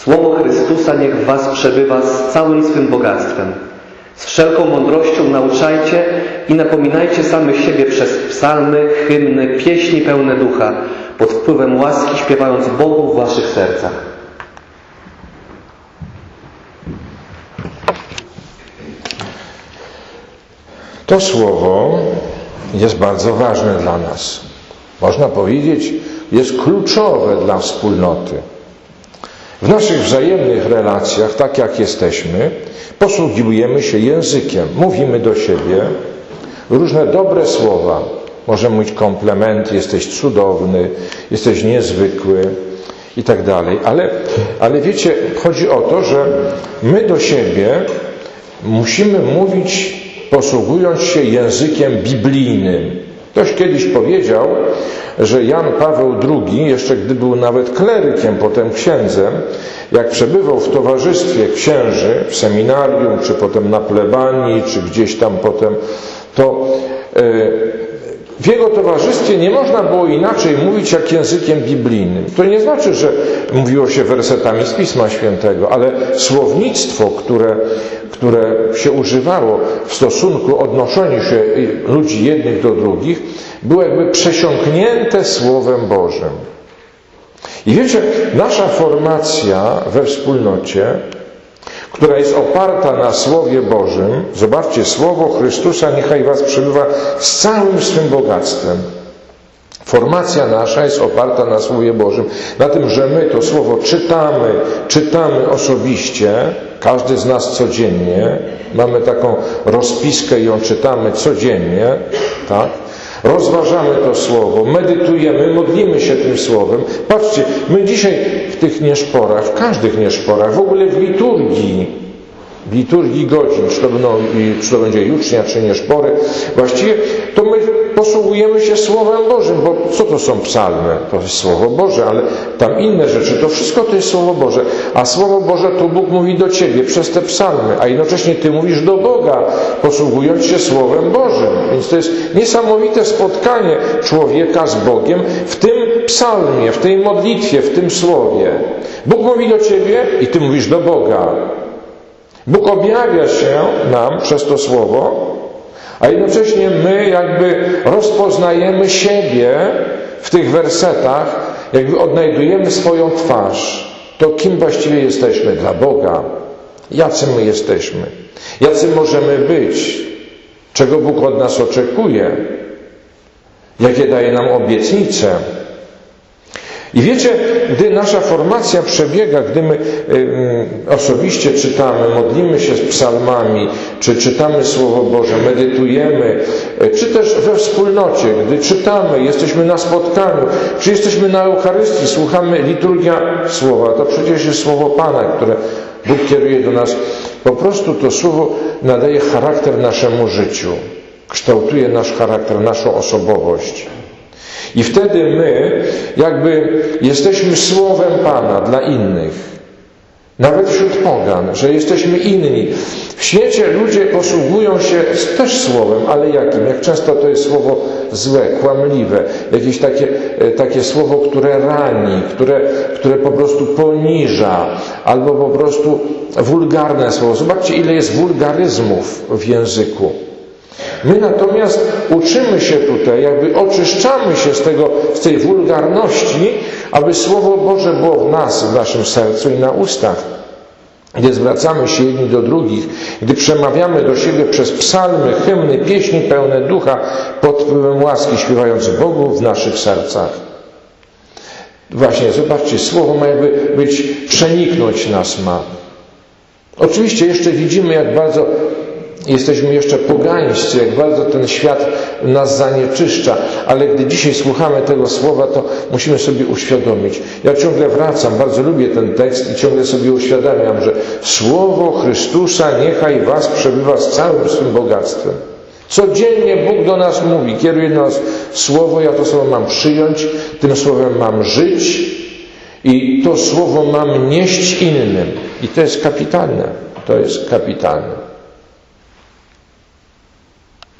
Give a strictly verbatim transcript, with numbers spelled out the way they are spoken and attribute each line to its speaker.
Speaker 1: Słowo Chrystusa niech w was przebywa z całym swym bogactwem. Z wszelką mądrością nauczajcie i napominajcie samych siebie przez psalmy, hymny, pieśni pełne ducha, pod wpływem łaski śpiewając Bogu w waszych sercach.
Speaker 2: To słowo jest bardzo ważne dla nas. Można powiedzieć, jest kluczowe dla wspólnoty. W naszych wzajemnych relacjach, tak jak jesteśmy, posługujemy się językiem, mówimy do siebie różne dobre słowa. Możemy mówić komplementy, jesteś cudowny, jesteś niezwykły i tak dalej. Ale, ale wiecie, chodzi o to, że my do siebie musimy mówić, posługując się językiem biblijnym. Ktoś kiedyś powiedział, że Jan Paweł drugi, jeszcze gdy był nawet klerykiem, potem księdzem, jak przebywał w towarzystwie księży, w seminarium, czy potem na plebanii, czy gdzieś tam potem, to w jego towarzystwie nie można było inaczej mówić jak językiem biblijnym. To nie znaczy, że mówiło się wersetami z Pisma Świętego, ale słownictwo, które, które się używało w stosunku odnoszeniu się ludzi jednych do drugich, było jakby przesiąknięte Słowem Bożym. I wiecie, nasza formacja we wspólnocie, która jest oparta na Słowie Bożym, zobaczcie, Słowo Chrystusa niechaj was przebywa z całym swym bogactwem. Formacja nasza jest oparta na Słowie Bożym, na tym, że my to Słowo czytamy, czytamy osobiście, każdy z nas codziennie, mamy taką rozpiskę i ją czytamy codziennie, tak? Rozważamy to Słowo, medytujemy, modlimy się tym Słowem. Patrzcie, my dzisiaj w tych nieszporach, w każdych nieszporach, w ogóle w liturgii, w liturgii godzin, czy to, będą, czy to będzie jucznia, czy nieszpory, właściwie to my posługujemy się Słowem Bożym, bo co to są psalmy? To jest Słowo Boże, ale tam inne rzeczy, to wszystko to jest Słowo Boże. A Słowo Boże to Bóg mówi do ciebie przez te psalmy, a jednocześnie ty mówisz do Boga, posługując się Słowem Bożym. Więc to jest niesamowite spotkanie człowieka z Bogiem w tym psalmie, w tej modlitwie, w tym Słowie. Bóg mówi do ciebie i ty mówisz do Boga. Bóg objawia się nam przez to Słowo, a jednocześnie my jakby rozpoznajemy siebie w tych wersetach, jakby odnajdujemy swoją twarz. To kim właściwie jesteśmy dla Boga? Jacy my jesteśmy? Jacy możemy być? Czego Bóg od nas oczekuje? Jakie daje nam obietnice? I wiecie, gdy nasza formacja przebiega, gdy my y, osobiście czytamy, modlimy się z psalmami, czy czytamy Słowo Boże, medytujemy, y, czy też we wspólnocie, gdy czytamy, jesteśmy na spotkaniu, czy jesteśmy na Eucharystii, słuchamy liturgia Słowa, to przecież jest Słowo Pana, które Bóg kieruje do nas. Po prostu to Słowo nadaje charakter naszemu życiu, kształtuje nasz charakter, naszą osobowość. I wtedy my jakby jesteśmy Słowem Pana dla innych. Nawet wśród pogan, że jesteśmy inni. W świecie ludzie posługują się też Słowem, ale jakim? Jak często to jest słowo złe, kłamliwe. Jakieś takie, takie słowo, które rani, które, które po prostu poniża, albo po prostu wulgarne słowo. Zobaczcie, ile jest wulgaryzmów w języku. My natomiast uczymy się tutaj, jakby oczyszczamy się z, tego, z tej wulgarności, aby Słowo Boże było w nas, w naszym sercu i na ustach. Gdy zwracamy się jedni do drugich, gdy przemawiamy do siebie przez psalmy, hymny, pieśni pełne ducha, pod wpływem łaski, śpiewając Bogu w naszych sercach. Właśnie, zobaczcie, Słowo ma jakby być, przeniknąć nas ma. Oczywiście jeszcze widzimy, jak bardzo jesteśmy jeszcze pogańscy, jak bardzo ten świat nas zanieczyszcza, ale gdy dzisiaj słuchamy tego słowa, to musimy sobie uświadomić. Ja ciągle wracam, bardzo lubię ten tekst i ciągle sobie uświadamiam, że Słowo Chrystusa niechaj was przebywa z całym swym bogactwem. Codziennie Bóg do nas mówi, kieruje do nas Słowo, ja to Słowo mam przyjąć, tym Słowem mam żyć i to Słowo mam nieść innym. I to jest kapitalne. To jest kapitalne.